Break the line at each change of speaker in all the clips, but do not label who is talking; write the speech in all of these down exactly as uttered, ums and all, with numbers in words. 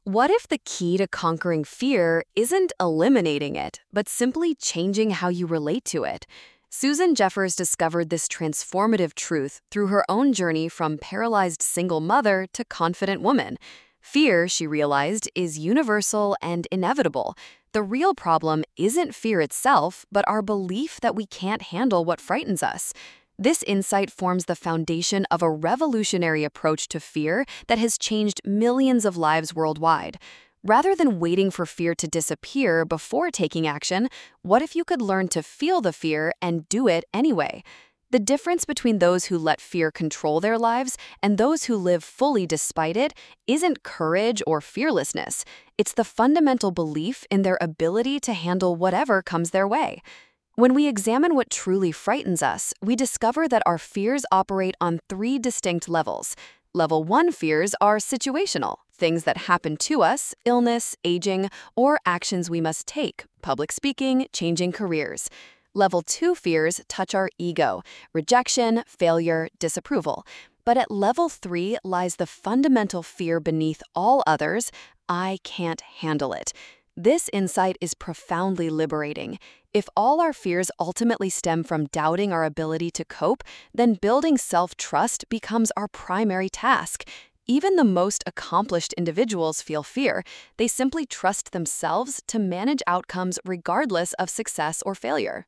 What if the key to conquering fear isn't eliminating it, but simply changing how you relate to it? Susan Jeffers discovered this transformative truth through her own journey from paralyzed single mother to confident woman. Fear, she realized, is universal and inevitable. The real problem isn't fear itself, but our belief that we can't handle what frightens us. This insight forms the foundation of a revolutionary approach to fear that has changed millions of lives worldwide. Rather than waiting for fear to disappear before taking action, what if you could learn to feel the fear and do it anyway? The difference between those who let fear control their lives and those who live fully despite it isn't courage or fearlessness. It's the fundamental belief in their ability to handle whatever comes their way. When we examine what truly frightens us, we discover that our fears operate on three distinct levels. Level one fears are situational, things that happen to us, illness, aging, or actions we must take, public speaking, changing careers. Level two fears touch our ego, rejection, failure, disapproval. But at level three lies the fundamental fear beneath all others: I can't handle it. This insight is profoundly liberating. If all our fears ultimately stem from doubting our ability to cope, then building self-trust becomes our primary task. Even the most accomplished individuals feel fear. They simply trust themselves to manage outcomes regardless of success or failure.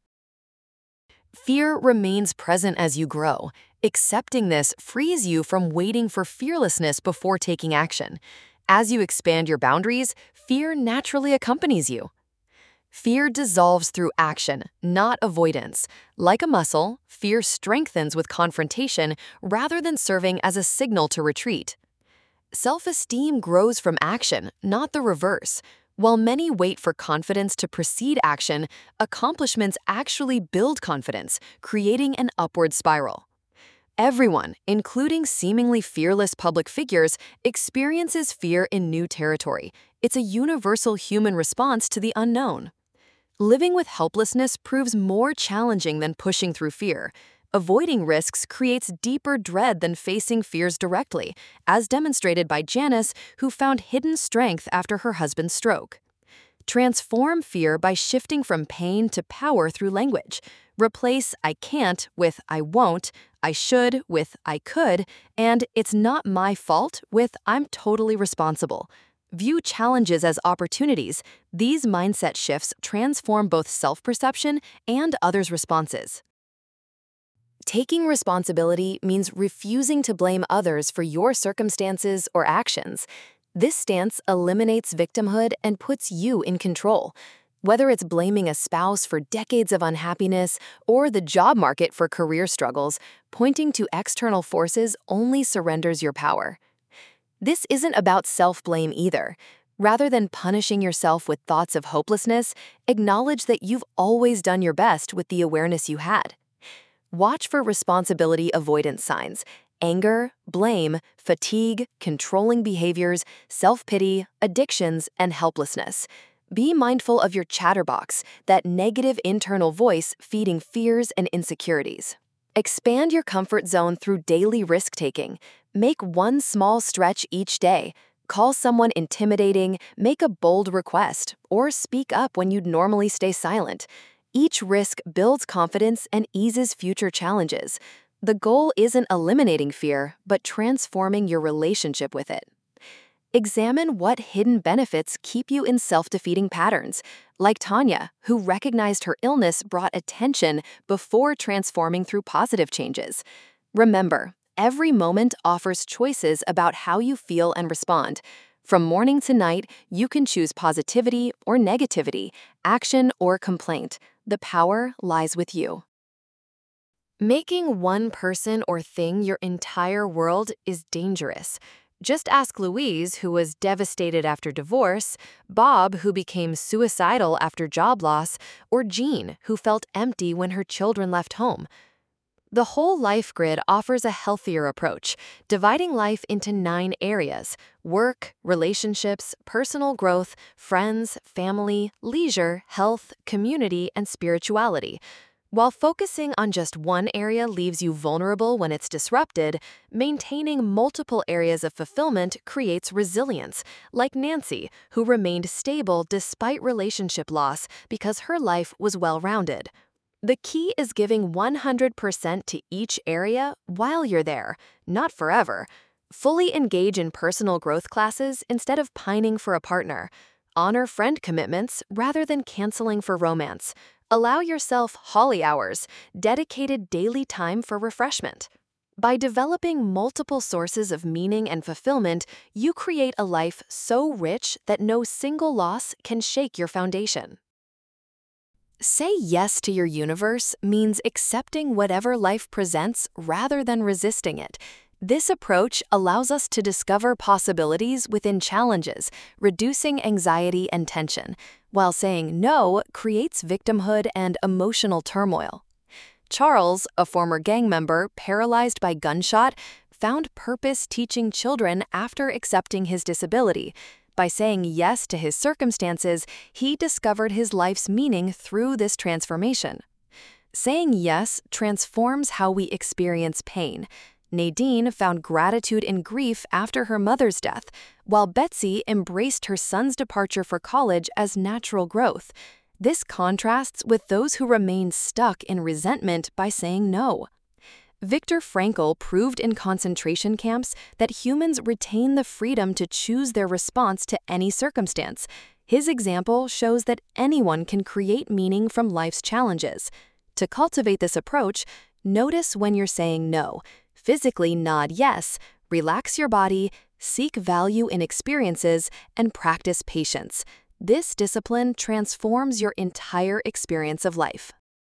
Fear remains present as you grow. Accepting this frees you from waiting for fearlessness before taking action. As you expand your boundaries, fear naturally accompanies you. Fear dissolves through action, not avoidance. Like a muscle, fear strengthens with confrontation rather than serving as a signal to retreat. Self-esteem grows from action, not the reverse. While many wait for confidence to precede action, accomplishments actually build confidence, creating an upward spiral. Everyone, including seemingly fearless public figures, experiences fear in new territory. It's a universal human response to the unknown. Living with helplessness proves more challenging than pushing through fear. Avoiding risks creates deeper dread than facing fears directly, as demonstrated by Janice, who found hidden strength after her husband's stroke. Transform fear by shifting from pain to power through language. Replace I can't with I won't, I should with I could, and it's not my fault with I'm totally responsible. View challenges as opportunities. These mindset shifts transform both self-perception and others' responses. Taking responsibility means refusing to blame others for your circumstances or actions. This stance eliminates victimhood and puts you in control. Whether it's blaming a spouse for decades of unhappiness or the job market for career struggles, pointing to external forces only surrenders your power. This isn't about self-blame either. Rather than punishing yourself with thoughts of hopelessness, acknowledge that you've always done your best with the awareness you had. Watch for responsibility avoidance signs: anger, blame, fatigue, controlling behaviors, self-pity, addictions, and helplessness. Be mindful of your chatterbox, that negative internal voice feeding fears and insecurities. Expand your comfort zone through daily risk-taking. Make one small stretch each day. Call someone intimidating, make a bold request, or speak up when you'd normally stay silent. Each risk builds confidence and eases future challenges. The goal isn't eliminating fear, but transforming your relationship with it. Examine what hidden benefits keep you in self-defeating patterns, like Tanya, who recognized her illness brought attention before transforming through positive changes. Remember, every moment offers choices about how you feel and respond. From morning to night, you can choose positivity or negativity, action or complaint. The power lies with you. Making one person or thing your entire world is dangerous. Just ask Louise, who was devastated after divorce, Bob, who became suicidal after job loss, or Jean, who felt empty when her children left home. The Whole Life Grid offers a healthier approach, dividing life into nine areas: work, relationships, personal growth, friends, family, leisure, health, community, and spirituality. While focusing on just one area leaves you vulnerable when it's disrupted, maintaining multiple areas of fulfillment creates resilience, like Nancy, who remained stable despite relationship loss because her life was well-rounded. The key is giving one hundred percent to each area while you're there, not forever. Fully engage in personal growth classes instead of pining for a partner. Honor friend commitments rather than canceling for romance. Allow yourself Holly hours, dedicated daily time for refreshment. By developing multiple sources of meaning and fulfillment, you create a life so rich that no single loss can shake your foundation. Say yes to your universe means accepting whatever life presents rather than resisting it. This approach allows us to discover possibilities within challenges, reducing anxiety and tension, while saying no creates victimhood and emotional turmoil. Charles, a former gang member paralyzed by gunshot, found purpose teaching children after accepting his disability. By saying yes to his circumstances, he discovered his life's meaning through this transformation. Saying yes transforms how we experience pain. Nadine found gratitude in grief after her mother's death, while Betsy embraced her son's departure for college as natural growth. This contrasts with those who remain stuck in resentment by saying no. Viktor Frankl proved in concentration camps that humans retain the freedom to choose their response to any circumstance. His example shows that anyone can create meaning from life's challenges. To cultivate this approach, notice when you're saying no. Physically nod yes, relax your body, seek value in experiences, and practice patience. This discipline transforms your entire experience of life.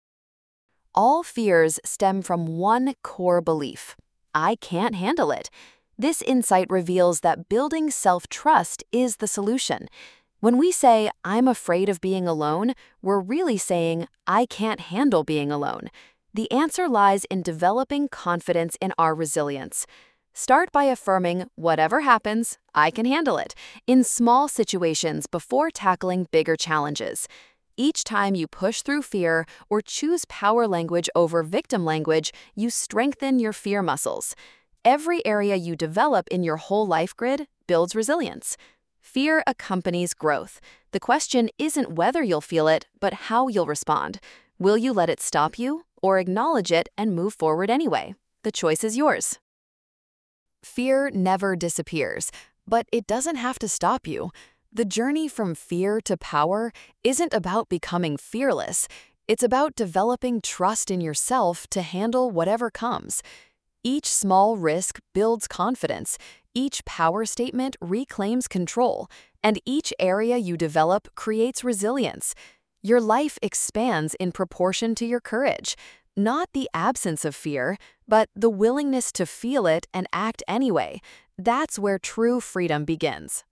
All fears stem from one core belief: I can't handle it. This insight reveals that building self-trust is the solution. When we say, I'm afraid of being alone, we're really saying, I can't handle being alone. The answer lies in developing confidence in our resilience. Start by affirming, whatever happens, I can handle it, in small situations before tackling bigger challenges. Each time you push through fear or choose power language over victim language, you strengthen your fear muscles. Every area you develop in your whole life grid builds resilience. Fear accompanies growth. The question isn't whether you'll feel it, but how you'll respond. Will you let it stop you, or acknowledge it and move forward anyway? The choice is yours. Fear never disappears, but it doesn't have to stop you. The journey from fear to power isn't about becoming fearless. It's about developing trust in yourself to handle whatever comes. Each small risk builds confidence, each power statement reclaims control, and each area you develop creates resilience. Your life expands in proportion to your courage, not the absence of fear, but the willingness to feel it and act anyway. That's where true freedom begins.